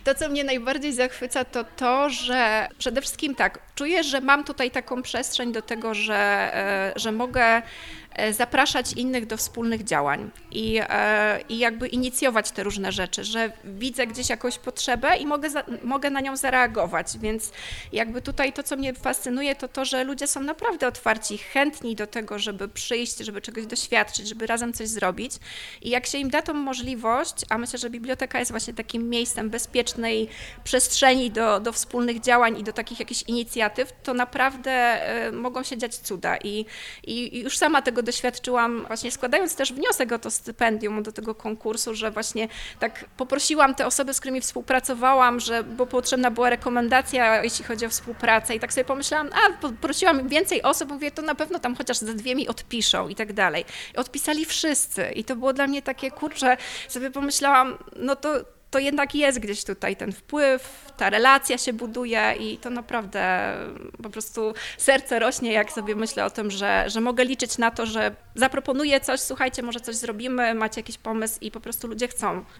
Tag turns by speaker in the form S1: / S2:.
S1: To, co mnie najbardziej zachwyca, to to, że przede wszystkim tak, czuję, że mam tutaj taką przestrzeń do tego, że mogę zapraszać innych do wspólnych działań i jakby inicjować te różne rzeczy, że widzę gdzieś jakąś potrzebę i mogę na nią zareagować, więc jakby tutaj to, co mnie fascynuje, to to, że ludzie są naprawdę otwarci, chętni do tego, żeby przyjść, żeby czegoś doświadczyć, żeby razem coś zrobić i jak się im da tą możliwość, a myślę, że biblioteka jest właśnie takim miejscem bezpiecznej przestrzeni do wspólnych działań i do takich jakichś inicjatyw, to naprawdę mogą się dziać cuda i już sama tego doświadczyłam właśnie składając też wniosek o to stypendium do tego konkursu, że właśnie tak poprosiłam te osoby, z którymi współpracowałam, bo potrzebna była rekomendacja, jeśli chodzi o współpracę i tak sobie pomyślałam, poprosiłam więcej osób, mówię, to na pewno tam chociaż ze 2 mi odpiszą i tak dalej. I odpisali wszyscy i to było dla mnie takie, kurczę, sobie pomyślałam, no to jednak jest gdzieś tutaj ten wpływ, ta relacja się buduje i to naprawdę po prostu serce rośnie, jak sobie myślę o tym, że mogę liczyć na to, że zaproponuję coś, słuchajcie, może coś zrobimy, macie jakiś pomysł i po prostu ludzie chcą.